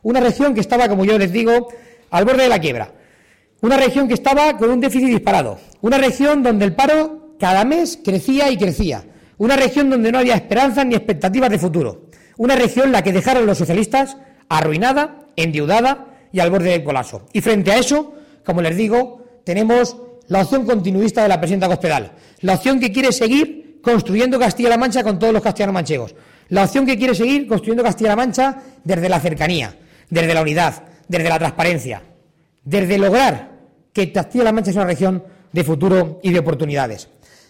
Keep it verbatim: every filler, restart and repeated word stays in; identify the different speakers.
Speaker 1: Una región que estaba, como yo les digo, al borde de la quiebra. Una región que estaba con un déficit disparado. Una región donde el paro cada mes crecía y crecía. Una región donde no había esperanzas ni expectativas de futuro. Una región la que dejaron los socialistas arruinada, endeudada y al borde del colapso. Y frente a eso, como les digo, tenemos la opción continuista de la presidenta Cospedal. La opción que quiere seguir construyendo Castilla-La Mancha con todos los castellanos manchegos. La opción que quiere seguir construyendo Castilla-La Mancha desde la cercanía, desde la unidad, desde la transparencia, desde lograr que Castilla-La Mancha sea una región de futuro y de oportunidades.